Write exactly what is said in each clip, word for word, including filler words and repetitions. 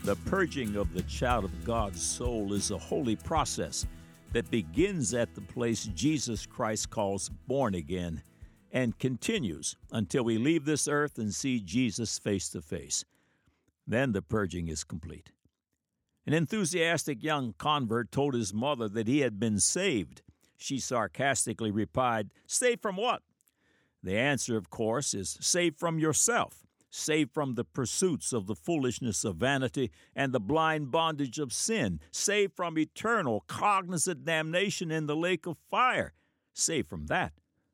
The purging of the child of God's soul is a holy process that begins at the place Jesus Christ calls born again and continues until we leave this earth and see Jesus face to face. Then the purging is complete. An enthusiastic young convert told his mother that he had been saved. She sarcastically replied, "Saved from what?" The answer, of course, is saved from yourself, saved from the pursuits of the foolishness of vanity and the blind bondage of sin, saved from eternal, cognizant damnation in the lake of fire, saved from that.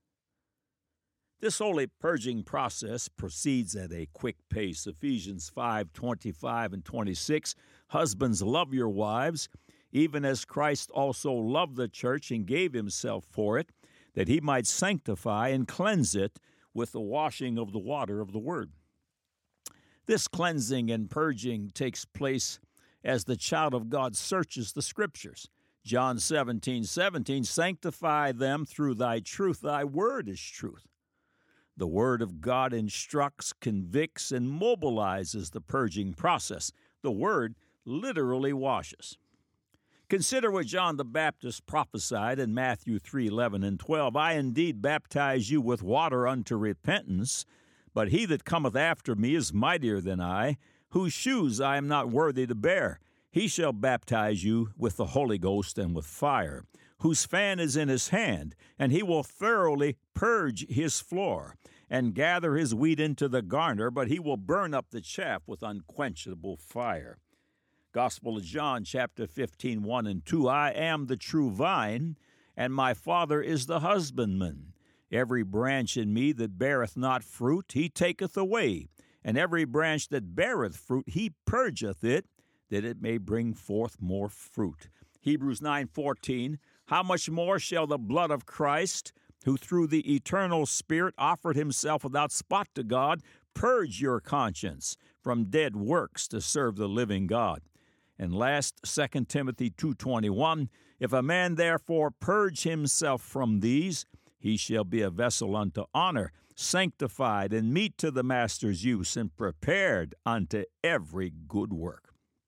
This holy purging process proceeds at a quick pace. Ephesians five twenty-five and twenty-six, "Husbands, love your wives, even as Christ also loved the church and gave himself for it, that he might sanctify and cleanse it with the washing of the water of the word." This cleansing and purging takes place as the child of God searches the Scriptures. John seventeen seventeen, "Sanctify them through thy truth, thy word is truth." The Word of God instructs, convicts, and mobilizes the purging process. The Word literally washes. Consider what John the Baptist prophesied in Matthew three eleven and twelve, "I indeed baptize you with water unto repentance, but he that cometh after me is mightier than I, whose shoes I am not worthy to bear. He shall baptize you with the Holy Ghost and with fire, whose fan is in his hand, and he will thoroughly purge his floor, and gather his wheat into the garner, but he will burn up the chaff with unquenchable fire." Gospel of John, chapter fifteen, one and two, "I am the true vine, and my Father is the husbandman. Every branch in me that beareth not fruit, he taketh away, and every branch that beareth fruit, he purgeth it, that it may bring forth more fruit." Hebrews nine fourteen, "How much more shall the blood of Christ, who through the eternal Spirit offered himself without spot to God, purge your conscience from dead works to serve the living God?" And last, Second Timothy two twenty-one, "If a man therefore purge himself from these, he shall be a vessel unto honor, sanctified and meet to the master's use, and prepared unto every good work."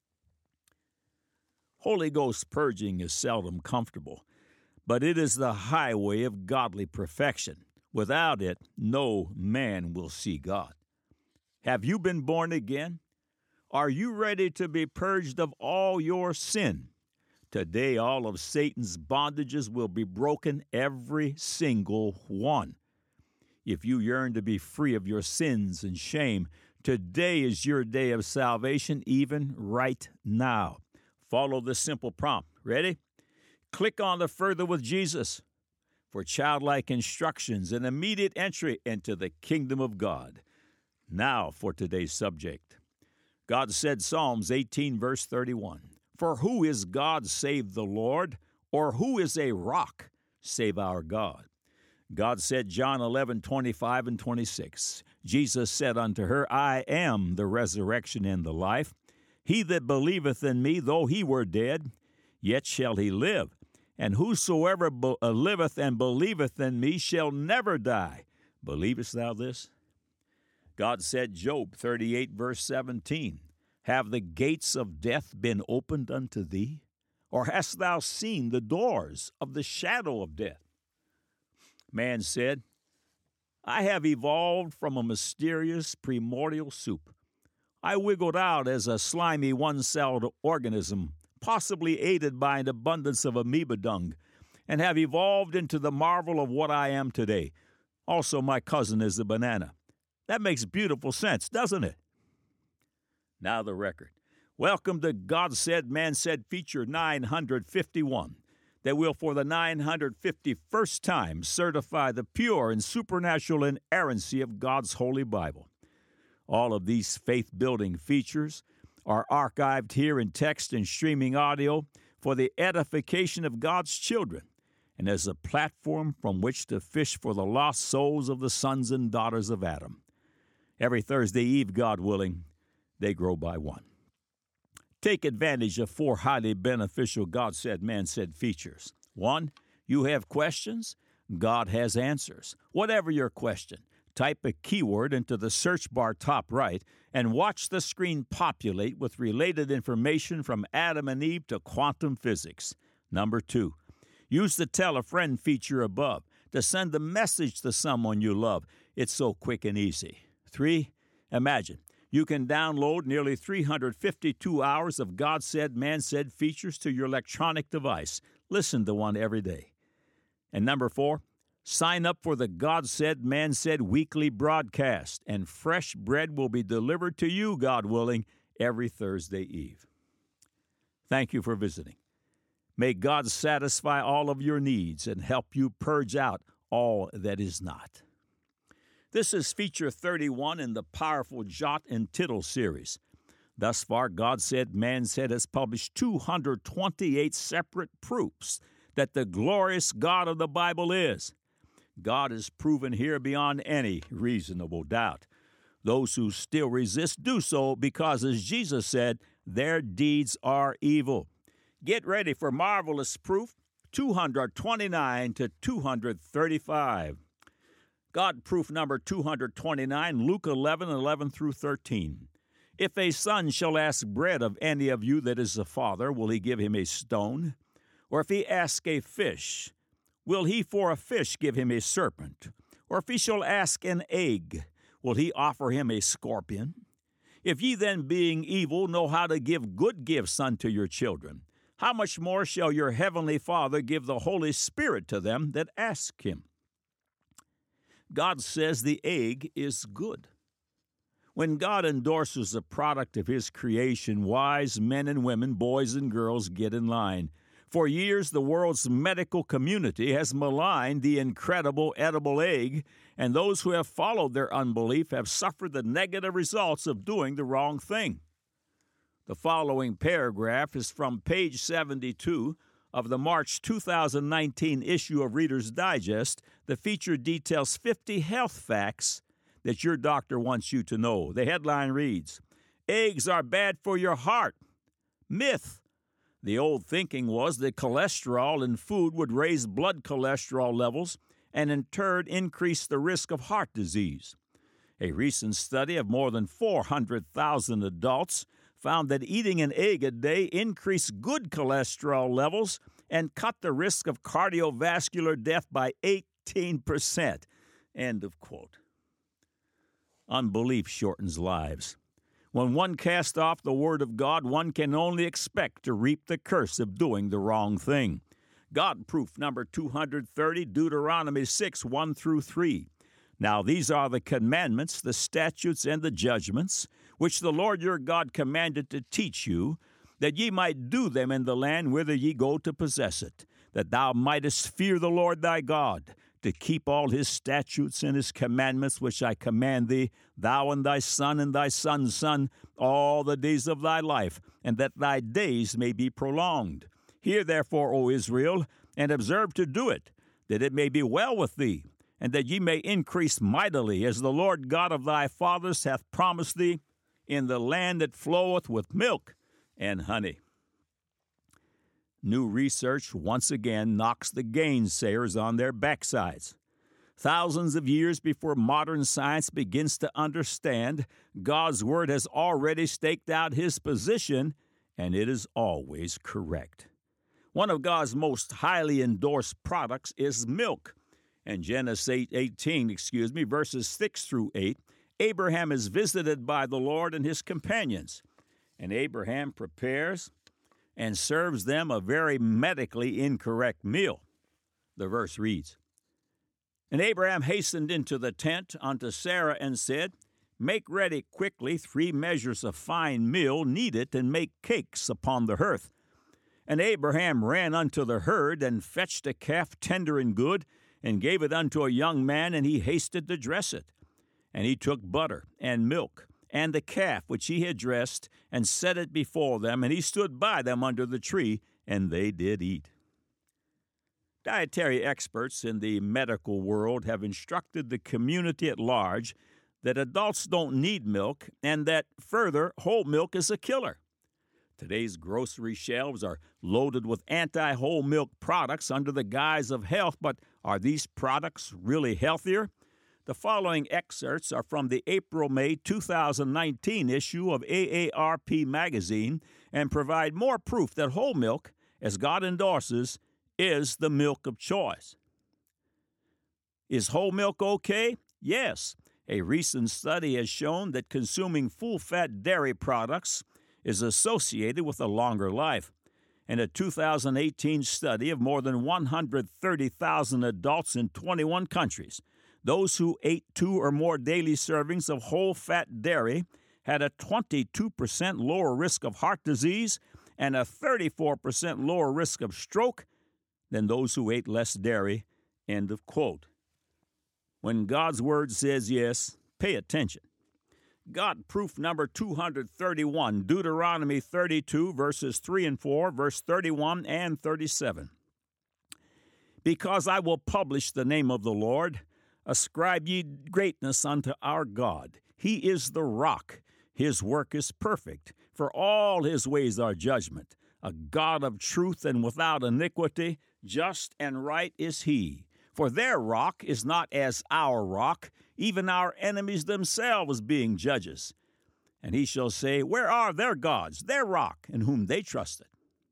Holy Ghost purging is seldom comfortable, but it is the highway of godly perfection. Without it, no man will see God. Have you been born again? Are you ready to be purged of all your sin? Today, all of Satan's bondages will be broken, every single one. If you yearn to be free of your sins and shame, today is your day of salvation, even right now. Follow this simple prompt. Ready? Click on the Further with Jesus for childlike instructions and immediate entry into the kingdom of God. Now for today's subject. God said, Psalms eighteen, verse thirty-one, "For who is God save the Lord, or who is a rock save our God?" God said, John eleven, twenty-five and twenty-six, "Jesus said unto her, I am the resurrection and the life. He that believeth in me, though he were dead, yet shall he live. And whosoever be- uh, liveth and believeth in me shall never die. Believest thou this?" God said, Job thirty-eight, verse seventeen, "Have the gates of death been opened unto thee? Or hast thou seen the doors of the shadow of death?" Man said, "I have evolved from a mysterious primordial soup. I wiggled out as a slimy one-celled organism, possibly aided by an abundance of amoeba dung, and have evolved into the marvel of what I am today. Also, my cousin is a banana." That makes beautiful sense, doesn't it? Now the record. Welcome to God Said, Man Said feature nine hundred fifty-one, that will for the nine hundred fifty-first time certify the pure and supernatural inerrancy of God's Holy Bible. All of these faith-building features are archived here in text and streaming audio for the edification of God's children and as a platform from which to fish for the lost souls of the sons and daughters of Adam. Every Thursday eve, God willing, they grow by one. Take advantage of four highly beneficial God Said, Man Said features. One, you have questions, God has answers. Whatever your question, type a keyword into the search bar top right, and watch the screen populate with related information from Adam and Eve to quantum physics. Number two, use the Tell a Friend feature above to send a message to someone you love. It's so quick and easy. Three, imagine you can download nearly three hundred fifty-two hours of God Said, Man Said features to your electronic device. Listen to one every day. And number four, sign up for the God Said, Man Said weekly broadcast, and fresh bread will be delivered to you, God willing, every Thursday eve. Thank you for visiting. May God satisfy all of your needs and help you purge out all that is not. This is feature thirty-one in the powerful Jot and Tittle series. Thus far, God Said, Man Said has published two hundred twenty-eight separate proofs that the glorious God of the Bible is. God is proven here beyond any reasonable doubt. Those who still resist do so because, as Jesus said, their deeds are evil. Get ready for marvelous proof two hundred twenty-nine to two hundred thirty-five. God proof number two hundred twenty-nine, Luke eleven, eleven through thirteen. If a son shall ask bread of any of you that is a father, will he give him a stone? Or if he ask a fish, will he for a fish give him a serpent? Or if he shall ask an egg, will he offer him a scorpion? If ye then, being evil, know how to give good gifts unto your children, how much more shall your heavenly Father give the Holy Spirit to them that ask him? God says the egg is good. When God endorses a product of his creation, wise men and women, boys and girls, get in line. For years, the world's medical community has maligned the incredible edible egg, and those who have followed their unbelief have suffered the negative results of doing the wrong thing. The following paragraph is from page seventy-two of the March two thousand nineteen issue of Reader's Digest. The feature details fifty health facts that your doctor wants you to know. The headline reads, "Eggs are bad for your heart." Myth. The old thinking was that cholesterol in food would raise blood cholesterol levels and in turn increase the risk of heart disease. A recent study of more than four hundred thousand adults found that eating an egg a day increased good cholesterol levels and cut the risk of cardiovascular death by eighteen percent. End of quote. Unbelief shortens lives. When one casts off the Word of God, one can only expect to reap the curse of doing the wrong thing. God proof number two hundred thirty, Deuteronomy six, one through three. Now these are the commandments, the statutes, and the judgments, which the Lord your God commanded to teach you, that ye might do them in the land whither ye go to possess it, that thou mightest fear the Lord thy God, to keep all his statutes and his commandments which I command thee, thou and thy son and thy son's son, all the days of thy life, and that thy days may be prolonged. Hear therefore, O Israel, and observe to do it, that it may be well with thee, and that ye may increase mightily, as the Lord God of thy fathers hath promised thee, in the land that floweth with milk and honey. New research once again knocks the gainsayers on their backsides. Thousands of years before modern science begins to understand, God's Word has already staked out his position, and it is always correct. One of God's most highly endorsed products is milk. In Genesis eighteen, excuse me, verses six through eight, Abraham is visited by the Lord and his companions, and Abraham prepares and serves them a very medically incorrect meal. The verse reads, "And Abraham hastened into the tent unto Sarah and said, Make ready quickly three measures of fine meal, knead it, and make cakes upon the hearth. And Abraham ran unto the herd, and fetched a calf tender and good, and gave it unto a young man, and he hasted to dress it. And he took butter and milk, and the calf which he had dressed, and set it before them, and he stood by them under the tree, and they did eat." Dietary experts in the medical world have instructed the community at large that adults don't need milk, and that, further, whole milk is a killer. Today's grocery shelves are loaded with anti-whole milk products under the guise of health, but are these products really healthier? The following excerpts are from the April-May two thousand nineteen issue of A A R P magazine and provide more proof that whole milk, as God endorses, is the milk of choice. Is whole milk okay? Yes. A recent study has shown that consuming full-fat dairy products is associated with a longer life. In a two thousand eighteen study of more than one hundred thirty thousand adults in twenty-one countries, those who ate two or more daily servings of whole-fat dairy had a twenty-two percent lower risk of heart disease and a thirty-four percent lower risk of stroke than those who ate less dairy. End of quote. When God's Word says yes, pay attention. God proof number two hundred thirty-one, Deuteronomy thirty-two, verses three and four, verse thirty-one and thirty-seven. Because I will publish the name of the Lord, ascribe ye greatness unto our God. He is the rock. His work is perfect, for all his ways are judgment. A God of truth and without iniquity, just and right is he. For their rock is not as our rock, even our enemies themselves being judges. And he shall say, where are their gods, their rock, in whom they trusted?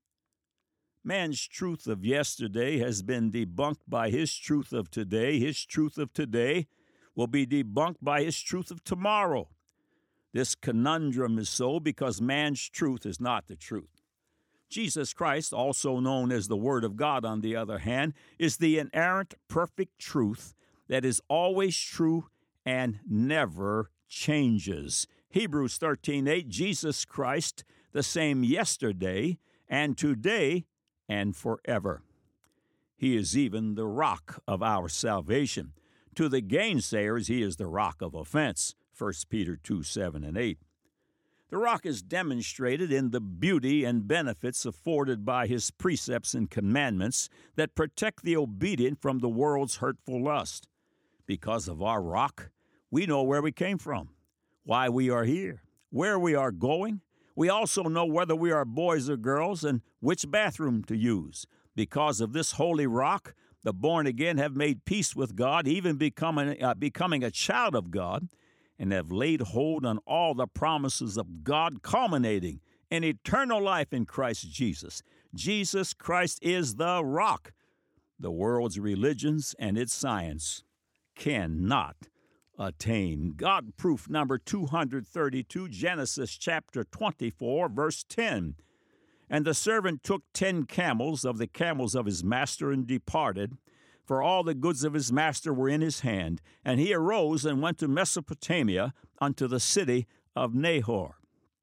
Man's truth of yesterday has been debunked by his truth of today. His truth of today will be debunked by his truth of tomorrow. This conundrum is so because man's truth is not the truth. Jesus Christ, also known as the Word of God, on the other hand, is the inerrant, perfect truth that is always true and never changes. Hebrews thirteen eight, Jesus Christ, the same yesterday and today and forever. He is even the rock of our salvation. To the gainsayers, he is the rock of offense. First Peter two seven and eight. The rock is demonstrated in the beauty and benefits afforded by his precepts and commandments that protect the obedient from the world's hurtful lust. Because of our rock, we know where we came from, why we are here, where we are going. We also know whether we are boys or girls and which bathroom to use. Because of this holy rock, the born-again have made peace with God, even becoming, uh, becoming a child of God, and have laid hold on all the promises of God, culminating in eternal life in Christ Jesus. Jesus Christ is the rock. The world's religions and its science cannot attain. God proof number two hundred thirty-two, Genesis chapter twenty-four, verse ten. And the servant took ten camels of the camels of his master and departed, for all the goods of his master were in his hand. And he arose and went to Mesopotamia unto the city of Nahor.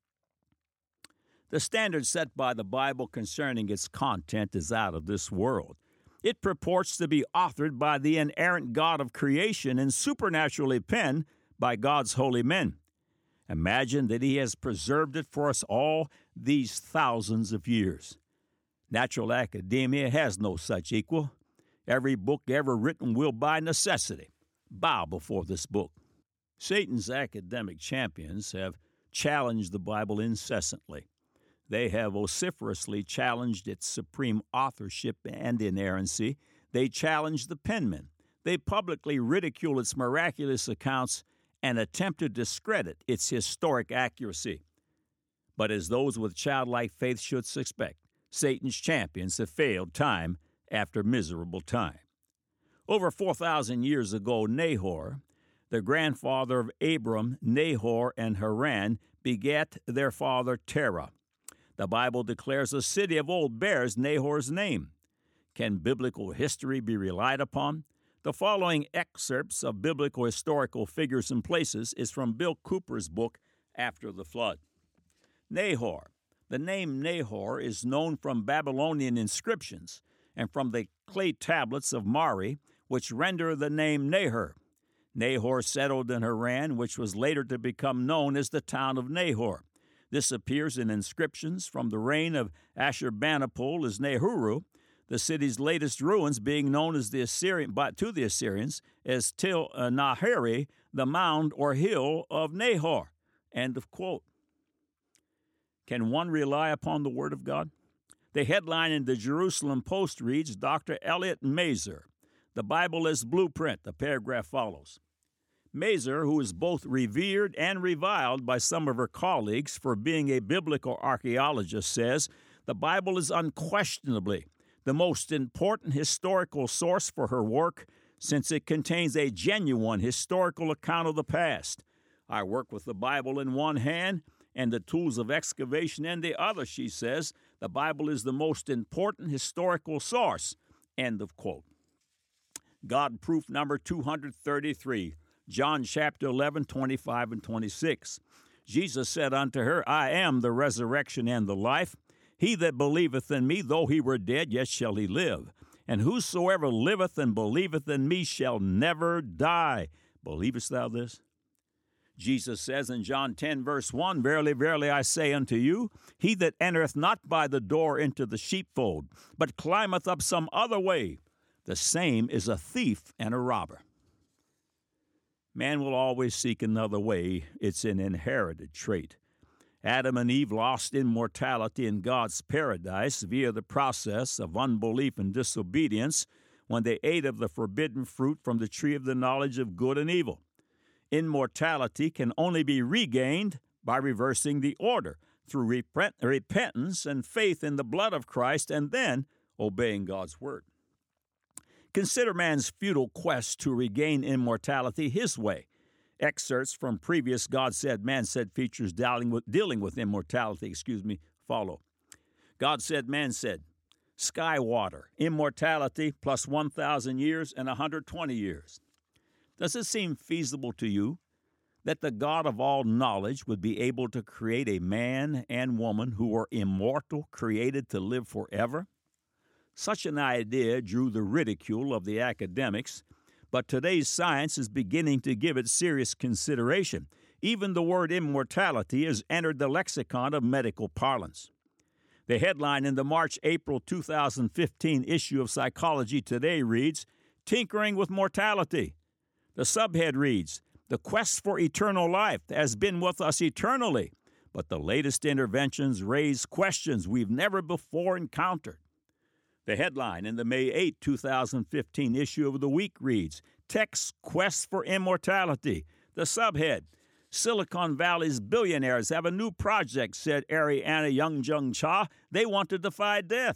The standard set by the Bible concerning its content is out of this world. It purports to be authored by the inerrant God of creation and supernaturally penned by God's holy men. Imagine that he has preserved it for us all these thousands of years. Natural academia has no such equal. Every book ever written will, by necessity, bow before this book. Satan's academic champions have challenged the Bible incessantly. They have vociferously challenged its supreme authorship and inerrancy. They challenge the penman. They publicly ridicule its miraculous accounts and attempt to discredit its historic accuracy. But as those with childlike faith should suspect, Satan's champions have failed time after miserable time. Over four thousand years ago, Nahor, the grandfather of Abram, Nahor, and Haran, begat their father Terah. The Bible declares a city of old bears Nahor's name. Can biblical history be relied upon? The following excerpts of biblical historical figures and places is from Bill Cooper's book, After the Flood. Nahor. The name Nahor is known from Babylonian inscriptions and from the clay tablets of Mari, which render the name Nahor. Nahor settled in Haran, which was later to become known as the town of Nahor. This appears in inscriptions from the reign of Ashurbanipal as Nahuru, the city's latest ruins being known as the Assyrian, by, to the Assyrians as Til uh, Naheri, the mound or hill of Nahor. End of quote. Can one rely upon the Word of God? The headline in the Jerusalem Post reads, Doctor Elliot Mazer, the Bible as Blueprint. The paragraph follows. Mazur, who is both revered and reviled by some of her colleagues for being a biblical archaeologist, says the Bible is unquestionably the most important historical source for her work, since it contains a genuine historical account of the past. I work with the Bible in one hand and the tools of excavation in the other, she says. The Bible is the most important historical source. End of quote. God proof number two hundred thirty-three, John chapter eleven, twenty-five and twenty-six. Jesus said unto her, I am the resurrection and the life. He that believeth in me, though he were dead, yet shall he live. And whosoever liveth and believeth in me shall never die. Believest thou this? Jesus says in John ten, verse one, Verily, verily, I say unto you, he that entereth not by the door into the sheepfold, but climbeth up some other way, the same is a thief and a robber. Man will always seek another way. It's an inherited trait. Adam and Eve lost immortality in God's paradise via the process of unbelief and disobedience when they ate of the forbidden fruit from the tree of the knowledge of good and evil. Immortality can only be regained by reversing the order through repent- repentance and faith in the blood of Christ, and then obeying God's word. Consider man's futile quest to regain immortality his way. Excerpts from previous God Said, Man Said features dealing with, dealing with immortality, excuse me, follow. God Said, Man Said, sky water, immortality plus one thousand years and one hundred twenty years. Does it seem feasible to you that the God of all knowledge would be able to create a man and woman who were immortal, created to live forever? Such an idea drew the ridicule of the academics, but today's science is beginning to give it serious consideration. Even the word immortality has entered the lexicon of medical parlance. The headline in the March-April two thousand fifteen issue of Psychology Today reads, Tinkering with Mortality. The subhead reads, The quest for eternal life has been with us eternally, but the latest interventions raise questions we've never before encountered. The headline in the May eighth, two thousand fifteen issue of The Week reads, Tech's Quest for Immortality. The subhead, Silicon Valley's billionaires have a new project, said Ariana Youngjung Cha. They want to defy death.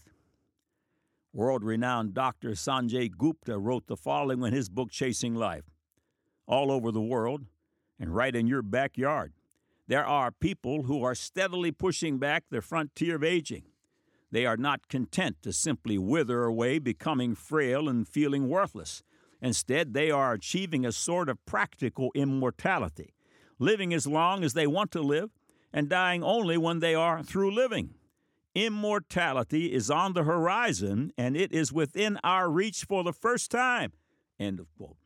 World-renowned Doctor Sanjay Gupta wrote the following in his book, Chasing Life. All over the world, and right in your backyard, there are people who are steadily pushing back the frontier of aging. They are not content to simply wither away, becoming frail and feeling worthless. Instead, they are achieving a sort of practical immortality, living as long as they want to live and dying only when they are through living. Immortality is on the horizon, and it is within our reach for the first time. End of quote.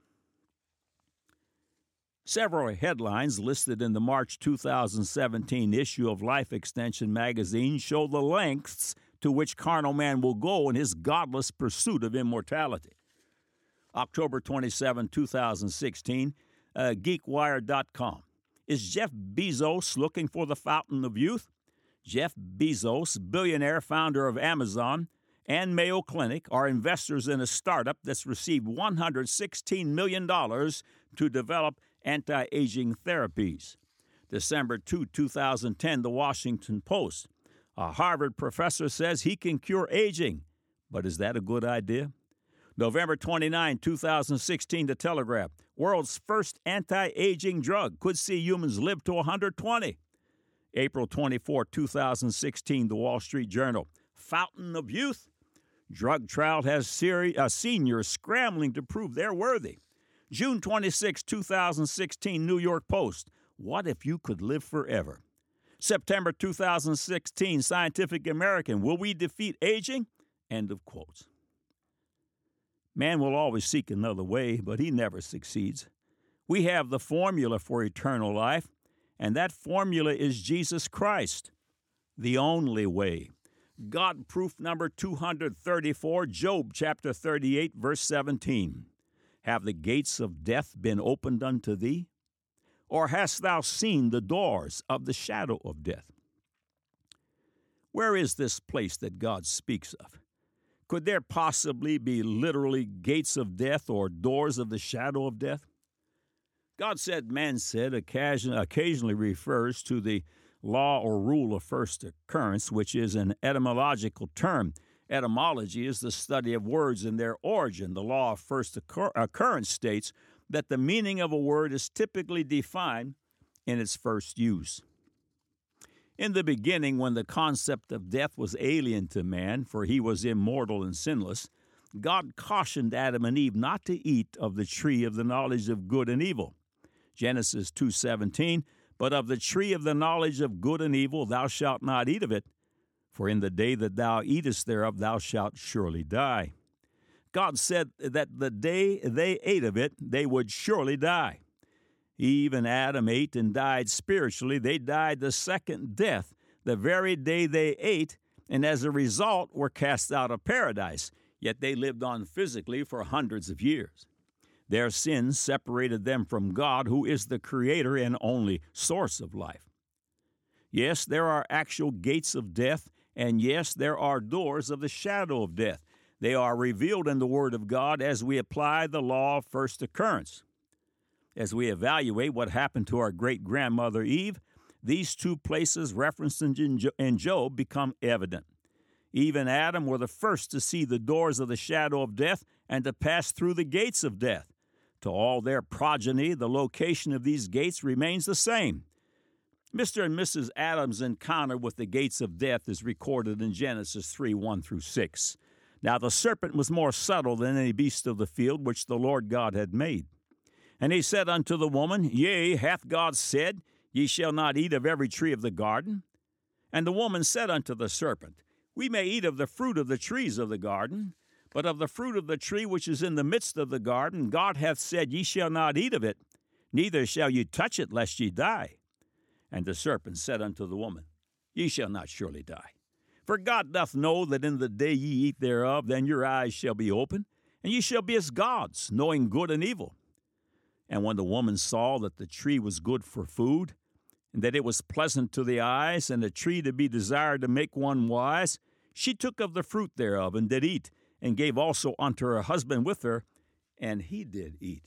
Several headlines listed in the March two thousand seventeen issue of Life Extension magazine show the lengths to which carnal man will go in his godless pursuit of immortality. October twenty-seventh, two thousand sixteen, uh, geek wire dot com. Is Jeff Bezos looking for the fountain of youth? Jeff Bezos, billionaire founder of Amazon and Mayo Clinic, are investors in a startup that's received one hundred sixteen million dollars to develop anti-aging therapies. December second, two thousand ten, The Washington Post. A Harvard professor says he can cure aging, but is that a good idea? November twenty-ninth, two thousand sixteen, The Telegraph. World's first anti-aging drug could see humans live to one hundred twenty. April twenty-fourth, two thousand sixteen, The Wall Street Journal. Fountain of youth? Drug trial has seri- uh, seniors scrambling to prove they're worthy. June twenty-sixth, two thousand sixteen, New York Post. What if you could live forever? September two thousand sixteen, Scientific American. Will we defeat aging? End of quotes. Man will always seek another way, but he never succeeds. We have the formula for eternal life, and that formula is Jesus Christ, the only way. God proof number two hundred thirty-four, Job chapter thirty-eight, verse seventeen. Have the gates of death been opened unto thee? Or hast thou seen the doors of the shadow of death? Where is this place that God speaks of? Could there possibly be literally gates of death or doors of the shadow of death? God said, man said occasion, occasionally refers to the law or rule of first occurrence, which is an etymological term. Etymology is the study of words and their origin. The law of first occur- occurrence states that the meaning of a word is typically defined in its first use. In the beginning, when the concept of death was alien to man, for he was immortal and sinless, God cautioned Adam and Eve not to eat of the tree of the knowledge of good and evil. Genesis two seventeen, but of the tree of the knowledge of good and evil thou shalt not eat of it, for in the day that thou eatest thereof thou shalt surely die. God said that the day they ate of it, they would surely die. Eve and Adam ate and died spiritually. They died the second death the very day they ate, and as a result were cast out of paradise, yet they lived on physically for hundreds of years. Their sins separated them from God, who is the creator and only source of life. Yes, there are actual gates of death, and yes, there are doors of the shadow of death. They are revealed in the Word of God as we apply the law of first occurrence. As we evaluate what happened to our great-grandmother Eve, these two places referenced in Job become evident. Eve and Adam were the first to see the doors of the shadow of death and to pass through the gates of death. To all their progeny, the location of these gates remains the same. Mister and Missus Adam's encounter with the gates of death is recorded in Genesis three, one through six. Now the serpent was more subtle than any beast of the field which the Lord God had made. And he said unto the woman, Yea, hath God said, Ye shall not eat of every tree of the garden? And the woman said unto the serpent, We may eat of the fruit of the trees of the garden, but of the fruit of the tree which is in the midst of the garden, God hath said, Ye shall not eat of it, neither shall ye touch it, lest ye die. And the serpent said unto the woman, Ye shall not surely die. For God doth know that in the day ye eat thereof, then your eyes shall be opened, and ye shall be as gods, knowing good and evil. And when the woman saw that the tree was good for food, and that it was pleasant to the eyes, and a tree to be desired to make one wise, she took of the fruit thereof, and did eat, and gave also unto her husband with her, and he did eat.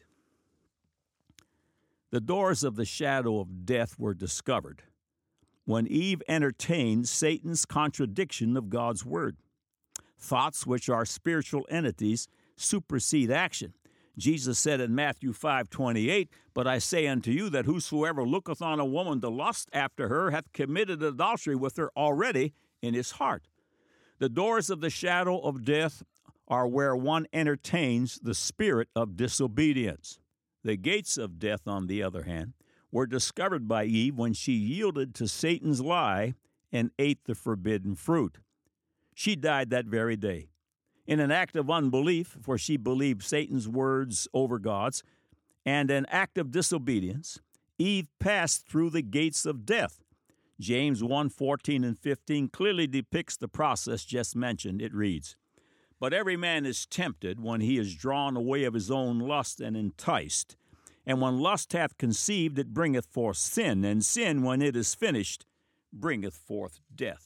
The doors of the shadow of death were discovered when Eve entertained Satan's contradiction of God's word. Thoughts, which are spiritual entities, supersede action. Jesus said in Matthew five twenty-eight, But I say unto you that whosoever looketh on a woman to lust after her hath committed adultery with her already in his heart. The doors of the shadow of death are where one entertains the spirit of disobedience. The gates of death, on the other hand, were discovered by Eve when she yielded to Satan's lie and ate the forbidden fruit. She died that very day. In an act of unbelief, for she believed Satan's words over God's, and an act of disobedience, Eve passed through the gates of death. James one fourteen and fifteen clearly depicts the process just mentioned. It reads, But every man is tempted when he is drawn away of his own lust and enticed. And when lust hath conceived, it bringeth forth sin, and sin, when it is finished, bringeth forth death.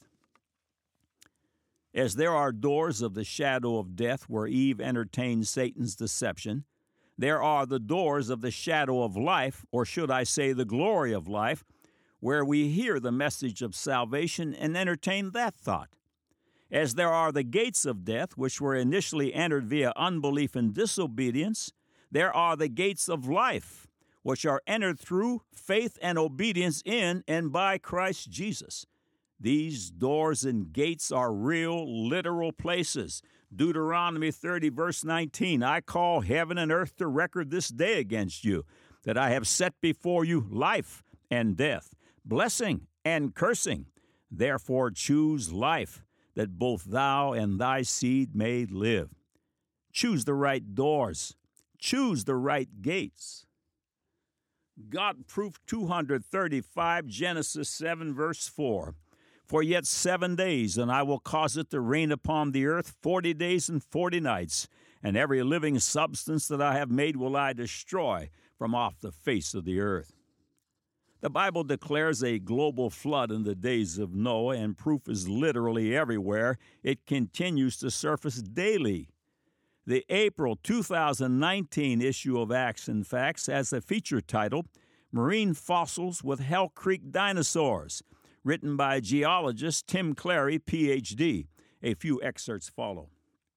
As there are doors of the shadow of death where Eve entertained Satan's deception, there are the doors of the shadow of life, or should I say the glory of life, where we hear the message of salvation and entertain that thought. As there are the gates of death, which were initially entered via unbelief and disobedience, there are the gates of life, which are entered through faith and obedience in and by Christ Jesus. These doors and gates are real, literal places. Deuteronomy thirty, verse nineteen, I call heaven and earth to record this day against you, that I have set before you life and death, blessing and cursing. Therefore choose life, that both thou and thy seed may live. Choose the right doors. Choose the right gates. God proof two hundred thirty-five, Genesis seven, verse four. For yet seven days, and I will cause it to rain upon the earth forty days and forty nights, and every living substance that I have made will I destroy from off the face of the earth. The Bible declares a global flood in the days of Noah, and proof is literally everywhere. It continues to surface daily. The April two thousand nineteen issue of Acts and Facts has a feature titled Marine Fossils with Hell Creek Dinosaurs, written by geologist Tim Clary, P H D. A few excerpts follow.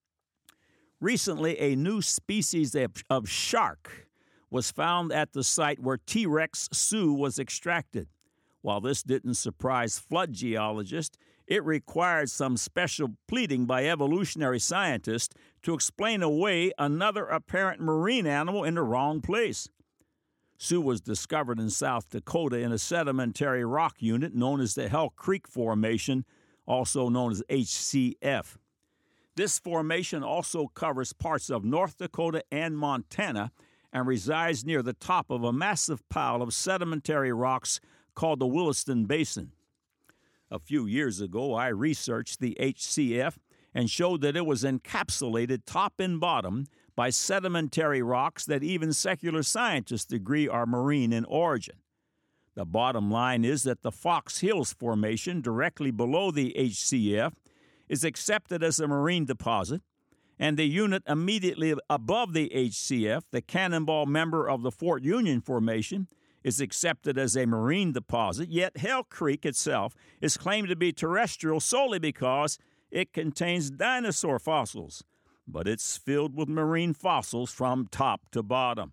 Recently, a new species of, of shark was found at the site where T. rex Sue was extracted. While this didn't surprise flood geologists, it required some special pleading by evolutionary scientists to explain away another apparent marine animal in the wrong place. Sue was discovered in South Dakota in a sedimentary rock unit known as the Hell Creek Formation, also known as H C F. This formation also covers parts of North Dakota and Montana and resides near the top of a massive pile of sedimentary rocks called the Williston Basin. A few years ago, I researched the H C F and showed that it was encapsulated top and bottom by sedimentary rocks that even secular scientists agree are marine in origin. The bottom line is that the Fox Hills Formation, directly below the H C F, is accepted as a marine deposit, and the unit immediately above the H C F, the Cannonball member of the Fort Union Formation, is accepted as a marine deposit, yet Hell Creek itself is claimed to be terrestrial solely because it contains dinosaur fossils, but it's filled with marine fossils from top to bottom.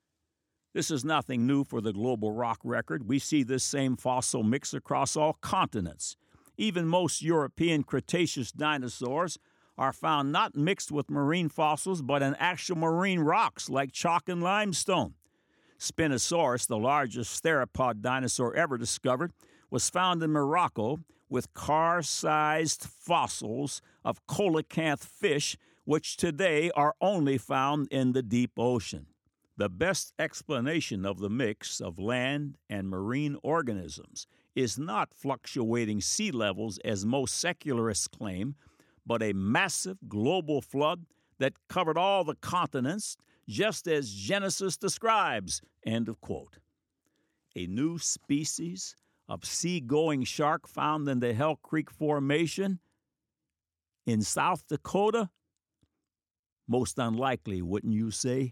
This is nothing new for the global rock record. We see this same fossil mix across all continents. Even most European Cretaceous dinosaurs are found not mixed with marine fossils, but in actual marine rocks like chalk and limestone. Spinosaurus, the largest theropod dinosaur ever discovered, was found in Morocco with car-sized fossils of coelacanth fish, which today are only found in the deep ocean. The best explanation of the mix of land and marine organisms is not fluctuating sea levels as most secularists claim, but a massive global flood that covered all the continents, just as Genesis describes, end of quote. A new species of sea-going shark found in the Hell Creek Formation in South Dakota? Most unlikely, wouldn't you say?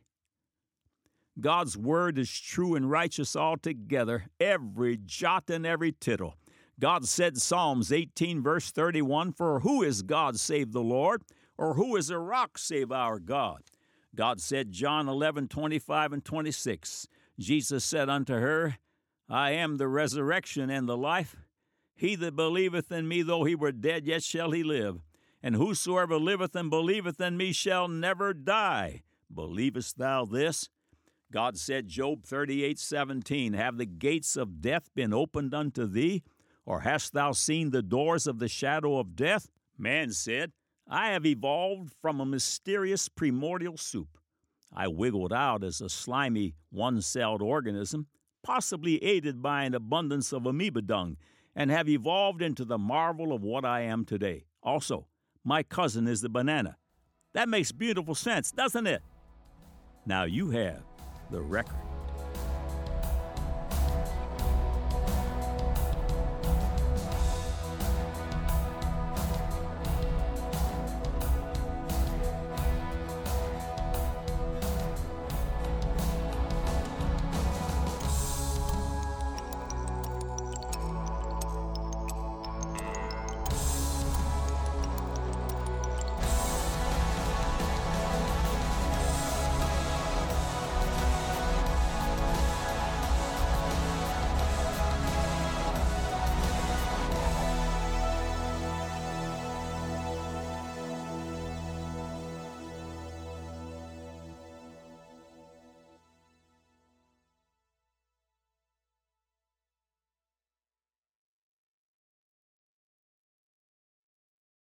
God's word is true and righteous altogether, every jot and every tittle. God said in Psalms eighteen, verse thirty-one, "For who is God save the Lord? Or who is a rock save our God?" God said, John eleven, twenty-five and twenty-six, Jesus said unto her, "I am the resurrection and the life. He that believeth in me, though he were dead, yet shall he live. And whosoever liveth and believeth in me shall never die. Believest thou this?" God said, Job thirty-eight, seventeen, "Have the gates of death been opened unto thee? Or hast thou seen the doors of the shadow of death?" Man said, "I have evolved from a mysterious primordial soup. I wiggled out as a slimy, one-celled organism, possibly aided by an abundance of amoeba dung, and have evolved into the marvel of what I am today. Also, my cousin is the banana. That makes beautiful sense, doesn't it? Now you have the record.